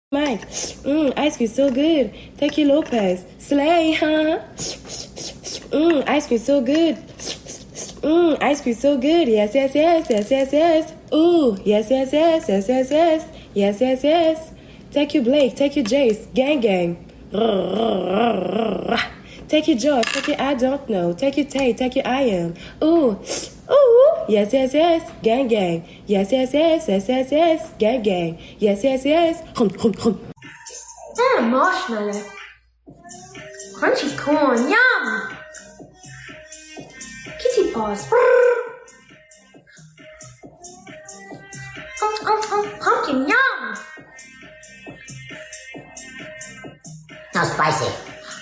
Mike, ice cream so good. Tequila Lopez, slay, huh? Ice cream so good. Ice cream so good. Yes, yes, yes, yes, yes, yes. Ooh, yes, yes, yes, yes, yes, yes, yes, yes, yes. Take you Blake, take you Jace, gang, gang. Take you George, take you I don't know. Take you Tay, take you I am. Ooh, ooh, yes, yes, yes, gang, gang. Yes, yes, yes, yes, yes, yes, gang, gang. Yes, yes, yes. Marshmallow. Crunchy corn, yum. Kitty paws. Pumpkin, yum. Now spicy.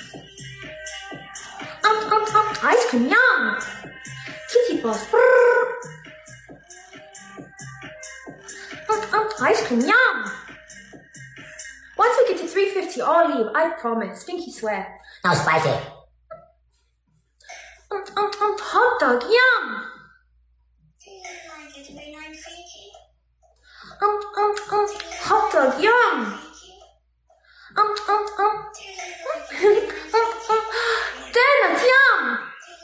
Ice cream, yum. Kitty paws. Ice cream, yum. Once we get to 350, I'll leave, I promise. Stinky swear. Now spicy. Hot dog, yum. Do you like it when I'm freaky? Hot dog, yum. Donuts, yum.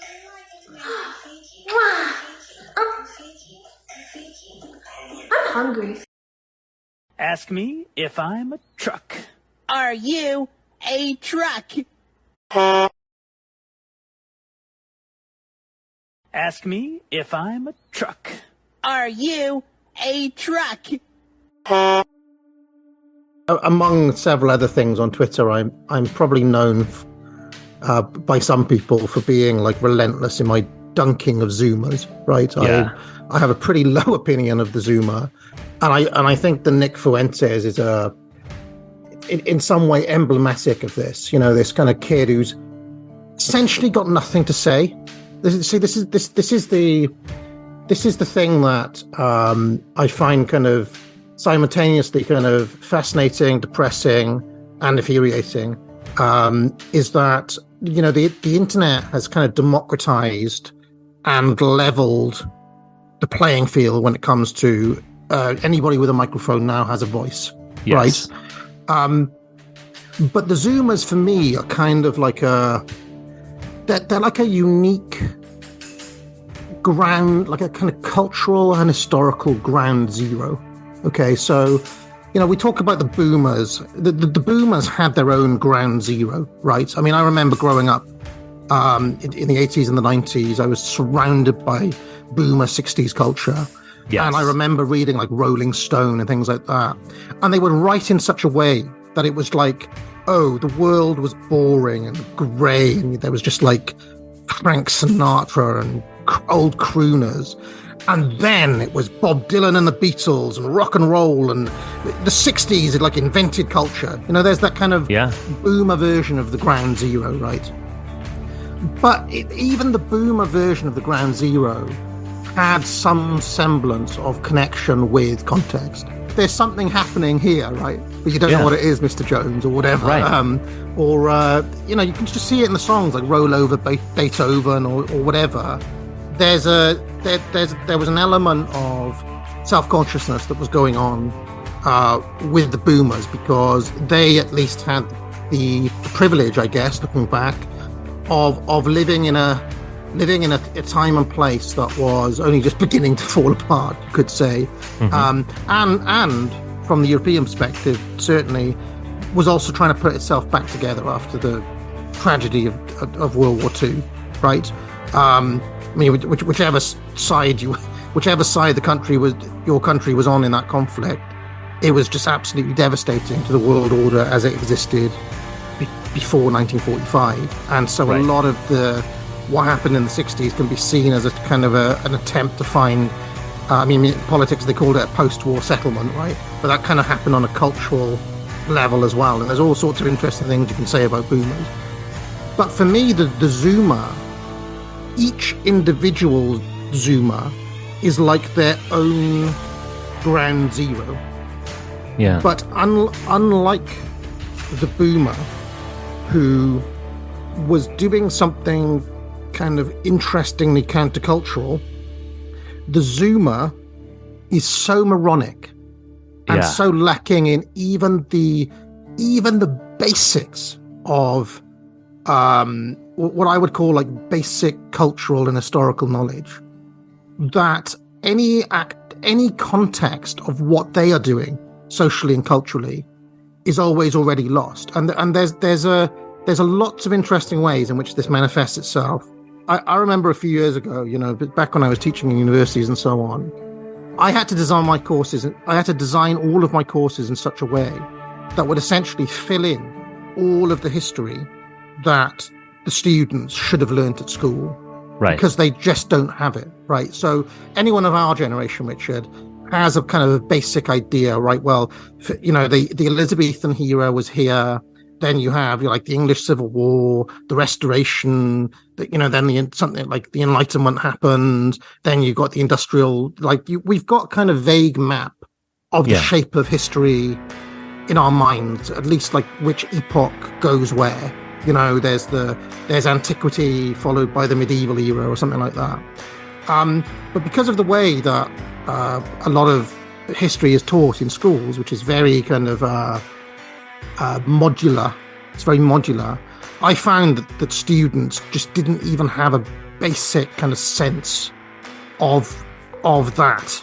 I'm hungry. Ask me if I'm a truck. Are you a truck? Ask me if I'm a truck. Are you a truck? Among several other things on Twitter, I'm probably known by some people for being like relentless in my dunking of Zoomers. Right? Yeah. I have a pretty low opinion of the Zoomer, and I think the Nick Fuentes is in some way emblematic of this. You know, this kind of kid who's essentially got nothing to say. This is the thing that I find kind of simultaneously kind of fascinating, depressing, and infuriating. Is that, you know, the internet has kind of democratized and leveled the playing field when it comes to anybody with a microphone now has a voice, yes. Right? But the Zoomers for me are kind of like they're like a unique ground, like a kind of cultural and historical ground zero. Okay, so, you know, we talk about the boomers. The boomers had their own ground zero, right? I mean, I remember growing up in the 80s and the 90s, I was surrounded by boomer 60s culture. Yes. And I remember reading like Rolling Stone and things like that. And they would write in such a way that it was like, oh, the world was boring and grey, and there was just like Frank Sinatra and old crooners. And then it was Bob Dylan and the Beatles and rock and roll, and the 60s had like invented culture. You know, there's that kind of boomer version of the ground zero, right? But even the boomer version of the ground zero had some semblance of connection with context. There's something happening here, right? But you don't know what it is, Mr. Jones, or whatever. Right. You know, you can just see it in the songs, like Roll Over Beethoven or whatever. There was an element of self-consciousness that was going on with the boomers, because they at least had the privilege, I guess, looking back, of living in a time and place that was only just beginning to fall apart, you could say. Mm-hmm. And from the European perspective, certainly was also trying to put itself back together after the tragedy of World War II, right? I mean, whichever side your country was on in that conflict, it was just absolutely devastating to the world order as it existed before 1945. And so a lot of what happened in the 60s can be seen as a kind of an attempt to find, in politics they called it a post-war settlement, right? But that kind of happened on a cultural level as well. And there's all sorts of interesting things you can say about boomers. But for me, the Zoomer, each individual Zoomer is like their own ground zero. Yeah. But unlike the Boomer, who was doing something kind of interestingly countercultural, the Zoomer is so moronic and so lacking in even the basics of what I would call like basic cultural and historical knowledge, that any context of what they are doing socially and culturally is always already lost. And there's a lots of interesting ways in which this manifests itself. I remember a few years ago, back when I was teaching in universities and so on, I had to design my courses. I had to design all of my courses in such a way that would essentially fill in all of the history that the students should have learnt at school. Right. Because they just don't have it. Right. So anyone of our generation, Richard, has a kind of a basic idea, right? Well, the Elizabethan era was here. Then you have like the English Civil War, the Restoration, then something like the Enlightenment happened. Then you got the industrial, we've got kind of vague map of the shape of history in our minds, at least like which epoch goes where. There's antiquity followed by the medieval era or something like that. But because of the way that a lot of history is taught in schools, which is very kind of modular, it's very modular, I found that students just didn't even have a basic kind of sense of that.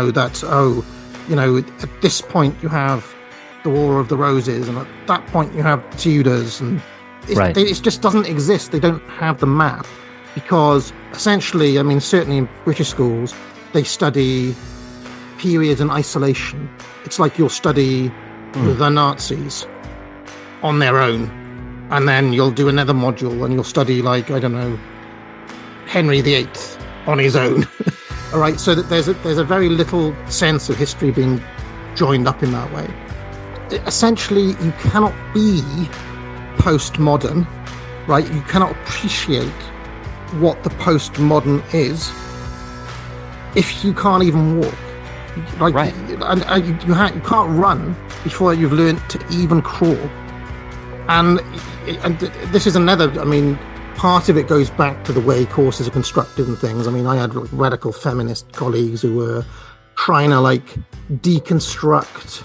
At this point you have the War of the Roses, and at that point you have Tudors, and it just doesn't exist. They don't have the map, because essentially, I mean, certainly in British schools, they study periods in isolation. It's like you'll study the Nazis on their own, and then you'll do another module and you'll study, like, I don't know, Henry VIII on his own. All right, so that there's a very little sense of history being joined up in that way. Essentially, you cannot be postmodern, right? You cannot appreciate what the postmodern is if you can't even walk. And you can't run before you've learned to even crawl. And this is another, I mean, part of it goes back to the way courses are constructed and things. I mean, I had radical feminist colleagues who were trying to deconstruct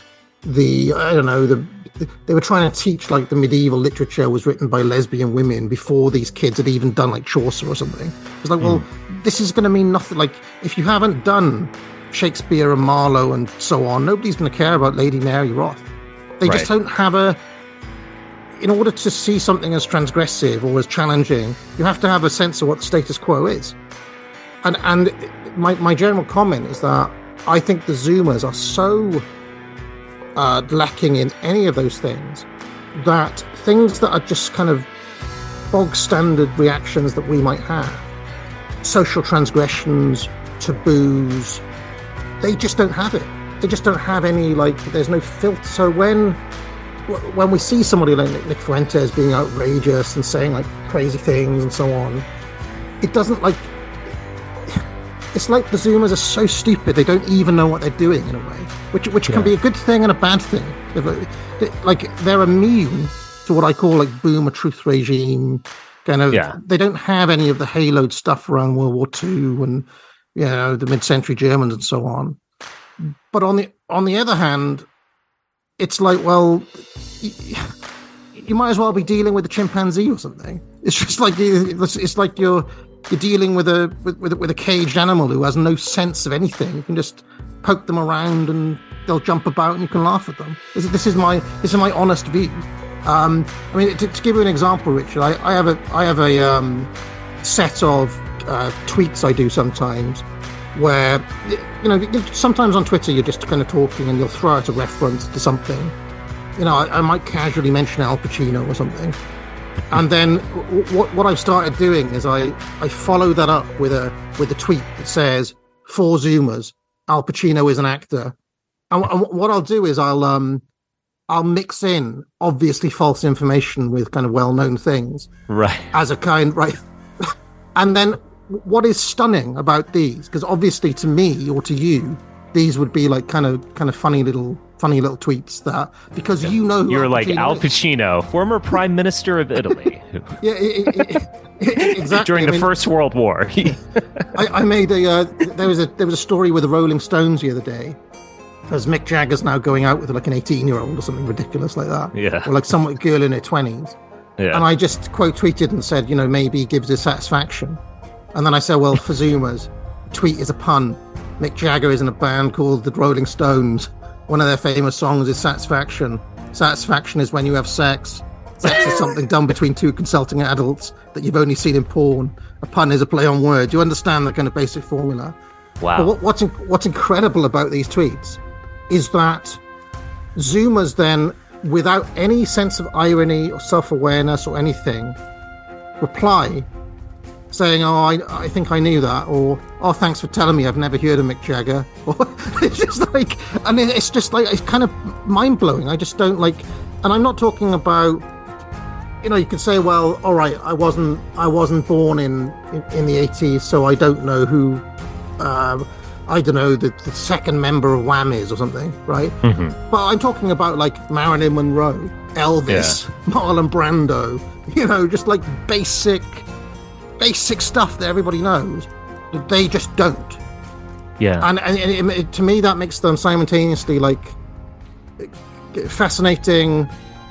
they were trying to teach the medieval literature was written by lesbian women before these kids had even done Chaucer or something. It's well, this is going to mean nothing. If you haven't done Shakespeare and Marlowe and so on, nobody's going to care about Lady Mary Roth. They just don't have in order to see something as transgressive or as challenging, you have to have a sense of what the status quo is. And my general comment is that I think the Zoomers are so lacking in any of those things, that things that are just kind of bog standard reactions that we might have, social transgressions, taboos, they just don't have it. They just don't have any, there's no filter. So when we see somebody like Nick Fuentes being outrageous and saying crazy things and so on, it doesn't it's like the Zoomers are so stupid they don't even know what they're doing in a way, which can be a good thing and a bad thing. They're immune to what I call boomer truth regime kind of. They don't have any of the haloed stuff around World War II and the mid-century Germans and so on. But on the other hand, it's well, you might as well be dealing with a chimpanzee or something. It's just it's like you're dealing with a caged animal who has no sense of anything. You can just poke them around and they'll jump about and you can laugh at them. This is my honest view. I mean, to give you an example, Richard, I have a set of tweets I do sometimes where sometimes on Twitter you're just kind of talking and you'll throw out a reference to something. I might casually mention Al Pacino or something. And then what I've started doing is I follow that up with a tweet that says, "For Zoomers, Al Pacino is an actor." And what I'll do is I'll mix in obviously false information with kind of well-known things, right? As a kind, right? And then what is stunning about these, because obviously to me or to you, these would be kind of funny little tweets that, because you're like Al Pacino, former Prime Minister of Italy. Exactly. During the First World War. I made there was a story with the Rolling Stones the other day as Mick Jagger's now going out with like an 18-year-old or something ridiculous like that. Yeah. Or like some girl in her 20s. Yeah. And I just quote tweeted and said, maybe he gives us satisfaction. And then I said, well, for Zoomers, tweet is a pun. Mick Jagger is in a band called the Rolling Stones. One of their famous songs is Satisfaction. Satisfaction is when you have sex. Sex is something done between two consulting adults that you've only seen in porn. A pun is a play on words. You understand that kind of basic formula. Wow. But what's incredible about these tweets is that Zoomers then, without any sense of irony or self-awareness or anything, reply saying, oh, I think I knew that, or, oh, thanks for telling me, I've never heard of Mick Jagger. Or it's just like, and it's just like, it's kind of mind-blowing. I just don't like, and I'm not talking about, you could say, well, all right, I wasn't born in the 80s, so I don't know who, I don't know, the second member of Wham is or something, right? Mm-hmm. But I'm talking about like Marilyn Monroe, Elvis, Marlon Brando, just like basic stuff that everybody knows, that they just don't. Yeah. And to me, that makes them simultaneously like fascinating,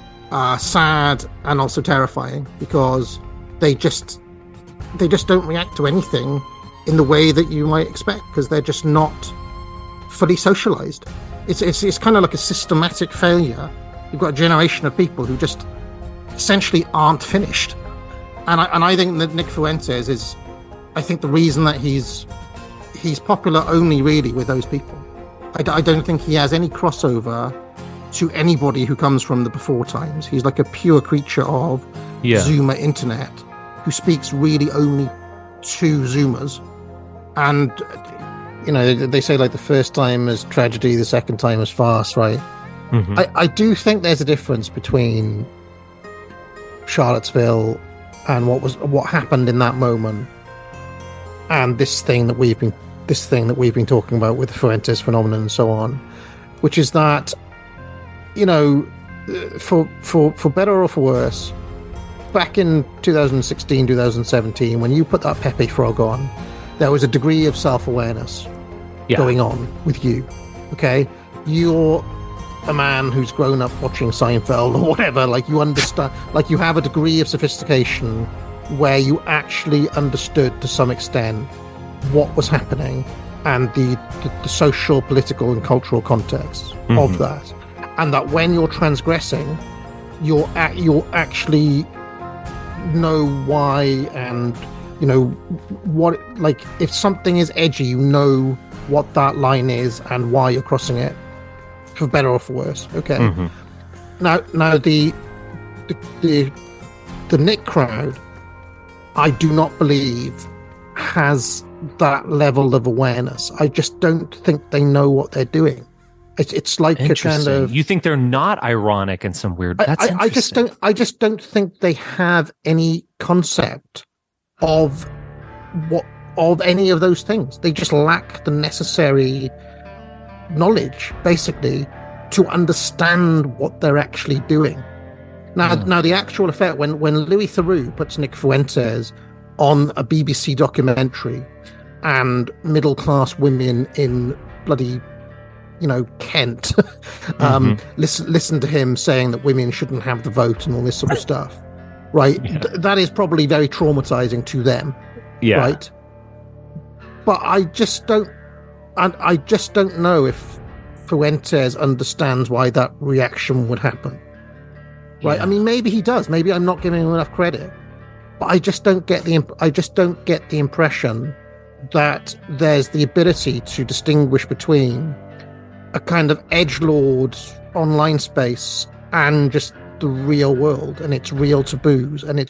sad, and also terrifying, because they just don't react to anything in the way that you might expect, because they're just not fully socialized. It's kind of like a systematic failure. You've got a generation of people who just essentially aren't finished. And I think that Nick Fuentes is, I think the reason that he's popular only really with those people. I don't think he has any crossover to anybody who comes from the before times. He's like a pure creature of Zoomer internet who speaks really only to Zoomers. And, they say like the first time is tragedy, the second time is farce, right? Mm-hmm. I do think there's a difference between Charlottesville and what happened in that moment, and this thing that we've been talking about with the Fuentes phenomenon and so on, which is that, for better or for worse, back in 2016, 2017, when you put that Pepe Frog on, there was a degree of self-awareness going on with you. Okay, you're a man who's grown up watching Seinfeld or whatever, like you understand, like you have a degree of sophistication where you actually understood to some extent what was happening and the social, political and cultural context of that, and that when you're transgressing, you'll actually know why, and what, like if something is edgy, what that line is and why you're crossing it, for better or for worse. Okay. Now the Nick crowd, I do not believe has that level of awareness. I just don't think they know what they're doing. It's like a kind of. You think they're not ironic in some weird? That's interesting. I just don't think they have any concept of any of those things. They just lack the necessary knowledge, basically, to understand what they're actually doing. Now the actual effect when Louis Theroux puts Nick Fuentes on a BBC documentary, and middle class women in bloody Kent listen to him saying that women shouldn't have the vote and all this sort of stuff, right? That is probably very traumatizing to them, right? But I just don't know if Fuentes understands why that reaction would happen, right? I mean, maybe he does. Maybe I'm not giving him enough credit, but I just don't get the impression that there's the ability to distinguish between a kind of edgelord online space and just the real world and its real taboos and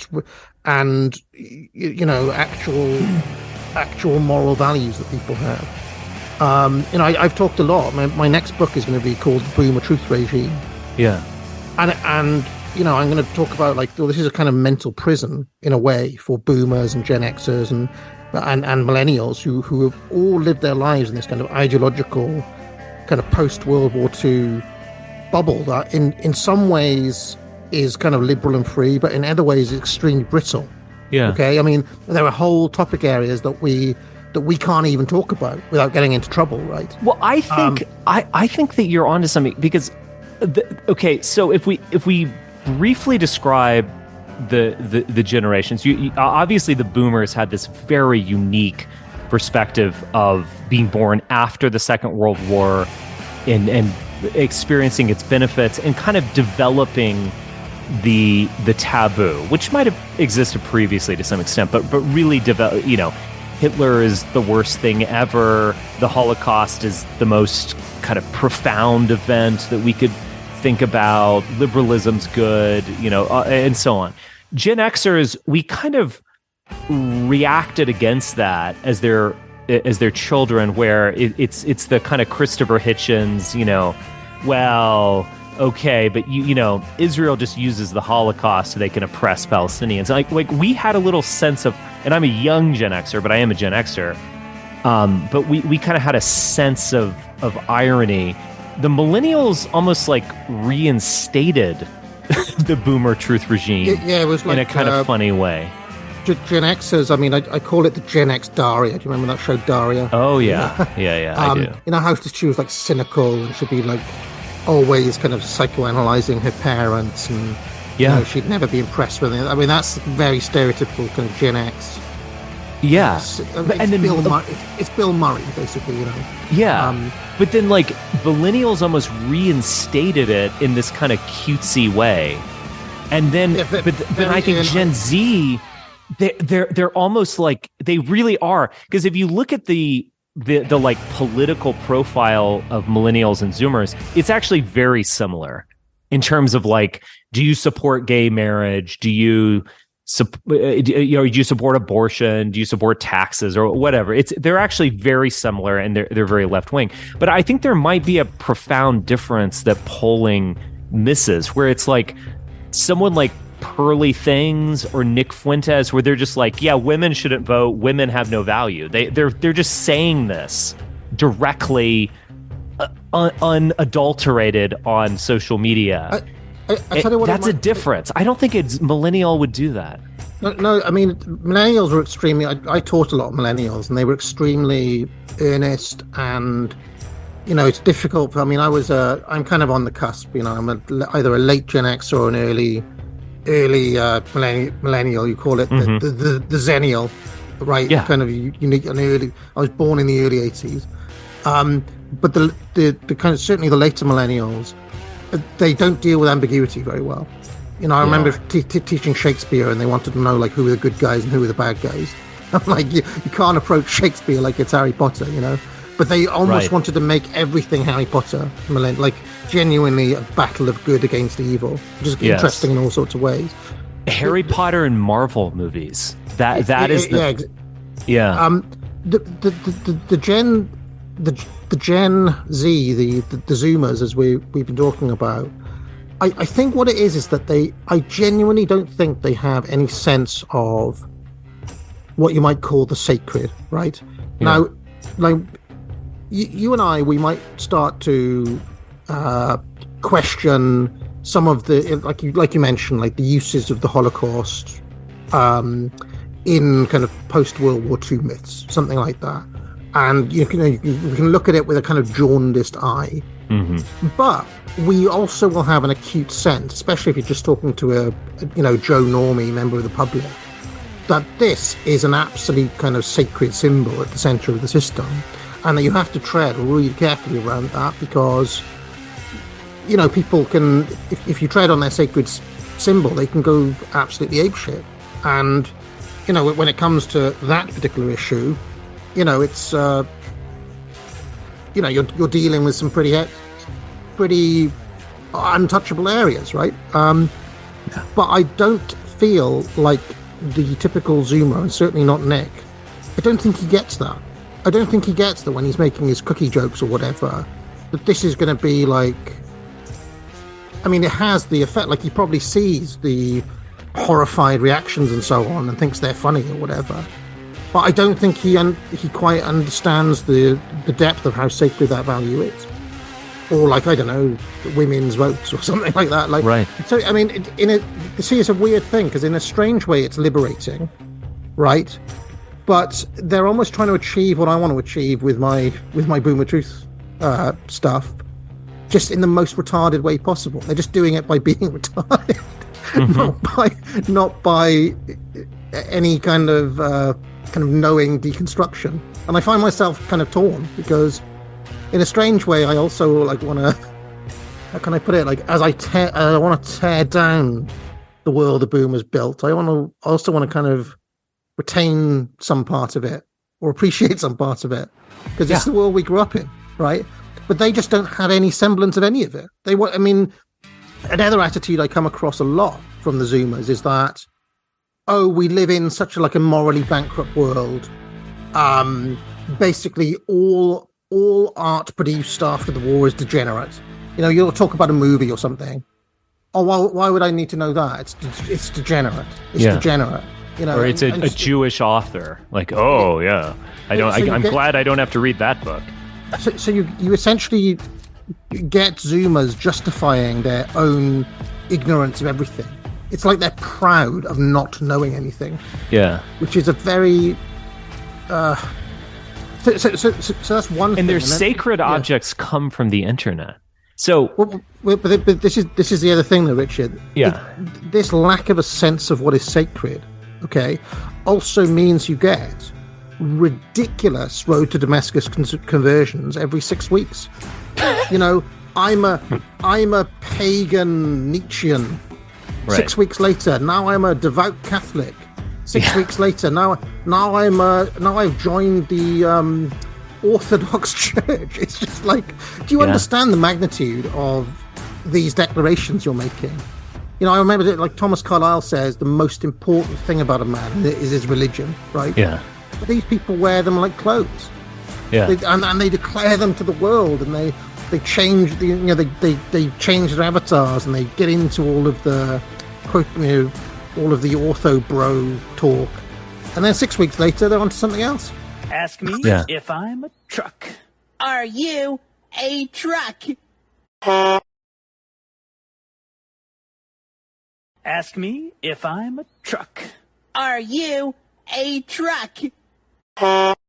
actual moral values that people have. I've talked a lot. My next book is going to be called The Boomer Truth Regime. Yeah. And I'm going to talk about this is a kind of mental prison in a way for boomers and Gen Xers and millennials who have all lived their lives in this kind of ideological kind of post-World War II bubble that in some ways is kind of liberal and free, but in other ways is extremely brittle. Yeah. Okay. I mean, there are whole topic areas that we that we can't even talk about without getting into trouble, right? Well, I think I think that you're onto something because, okay, so if we briefly describe the generations, you obviously the boomers had this very unique perspective of being born after the Second World War and experiencing its benefits and kind of developing the taboo, which might have existed previously to some extent, but really develop. Hitler is the worst thing ever. The Holocaust is the most kind of profound event that we could think about. Liberalism's good, and so on. Gen Xers, we kind of reacted against that as their children, where it's the kind of Christopher Hitchens, well, okay, but Israel just uses the Holocaust so they can oppress Palestinians. Like we had a little sense of, and I'm a young Gen Xer, but I am a Gen Xer. But we kind of had a sense of irony. The millennials almost like reinstated the boomer truth regime. Yeah, it was like in a kind of funny way. Gen Xers, I mean, I call it the Gen X Daria. Do you remember that show Daria? Oh, yeah. Yeah, I do. How she was like cynical and she'd be like always kind of psychoanalyzing her parents and she'd never be impressed with it. I mean, that's very stereotypical kind of Gen X. Yeah. It's Bill Murray, basically, Yeah. But then, like, millennials almost reinstated it in this kind of cutesy way. And then, but I think Gen Z, they're almost like, they really are. Because if you look at the like political profile of millennials and Zoomers, it's actually very similar in terms of like, do you support gay marriage? Do you support abortion? Do you support taxes or whatever? They're actually very similar and they're very left wing. But I think there might be a profound difference that polling misses, where it's like someone like Pearly Things or Nick Fuentes, where they're just like, yeah, women shouldn't vote, women have no value. They're just saying this directly, unadulterated on social media. I tell you what, that's a difference. I don't think millennial would do that. No, I mean, millennials were extremely. I taught a lot of millennials, and they were extremely earnest. And it's difficult. I'm kind of on the cusp. I'm either a late Gen X or an early millennial. You call it the Zennial, right? Yeah. Kind of unique and early. I was born in the early '80s, but the kind of certainly the later millennials, they don't deal with ambiguity very well. I remember teaching Shakespeare, and they wanted to know like who were the good guys and who were the bad guys. I'm like, you can't approach Shakespeare like it's Harry Potter, But they almost wanted to make everything Harry Potter, like genuinely a battle of good against evil, which is interesting in all sorts of ways. Harry Potter and Marvel movies. The Gen Z, the Zoomers, as we've been talking about. I think what it is that I genuinely don't think they have any sense of what you might call the sacred, right? Yeah. Now, like you and I, we might start to question some of the, like you mentioned, like the uses of the Holocaust in kind of post-World War II myths, something like that. And we can look at it with a kind of jaundiced eye. Mm-hmm. But we also will have an acute sense, especially if you're just talking to a Joe Normie member of the public, that this is an absolute kind of sacred symbol at the center of the system, and that you have to tread really carefully around that, because people can, if you tread on their sacred symbol, they can go absolutely apeshit. And when it comes to that particular issue, it's you're dealing with some pretty untouchable areas, right? But I don't feel like the typical Zoomer, and certainly not Nick, I don't think he gets that. I don't think he gets that when he's making his cookie jokes or whatever, that this is going to be like, it has the effect, like he probably sees the horrified reactions and so on and thinks they're funny or whatever. But I don't think he quite understands the depth of how sacred that value is. Or like, I don't know, women's votes or something like that. Like, right. So, it's a weird thing, because in a strange way it's liberating, right? but they're almost trying to achieve what I want to achieve with my Boomer Truth stuff, just in the most retarded way possible. They're just doing it by being retarded, not by any kind of knowing deconstruction. And I find myself kind of torn because, in a strange way, I also like want to. How can I put it? Like, as I want to tear down the world the Boomers built, I also want to kind of retain some part of it or appreciate some part of it because it's the world we grew up in, right? But they just don't have any semblance of any of it. Another attitude I come across a lot from the Zoomers is that, oh, we live in such a morally bankrupt world. Basically, all art produced after the war is degenerate. You'll talk about a movie or something. Oh, well, why would I need to know that? It's degenerate. It's degenerate. Or it's a Jewish author. Like, oh yeah, I'm glad I don't have to read that book. So you essentially get Zoomers justifying their own ignorance of everything. It's like they're proud of not knowing anything. Yeah, which is a very. So that's one. And their sacred objects come from the internet. So, but this is the other thing, though, Richard. Yeah, this lack of a sense of what is sacred, okay, also means you get ridiculous road to Damascus conversions every 6 weeks. I'm a pagan Nietzschean. Right. 6 weeks later, now I'm a devout Catholic. 6 weeks later, now I've joined the Orthodox Church. It's just like, do you understand the magnitude of these declarations you're making? I remember that, like Thomas Carlyle says, the most important thing about a man is his religion, right? Yeah. But these people wear them like clothes. Yeah. And they declare them to the world, and they change they change their avatars, and they get into all of the all of the ortho bro talk, and then 6 weeks later they're onto something else. Ask me if I'm a truck. Are you a truck? Ask me if I'm a truck. Are you a truck?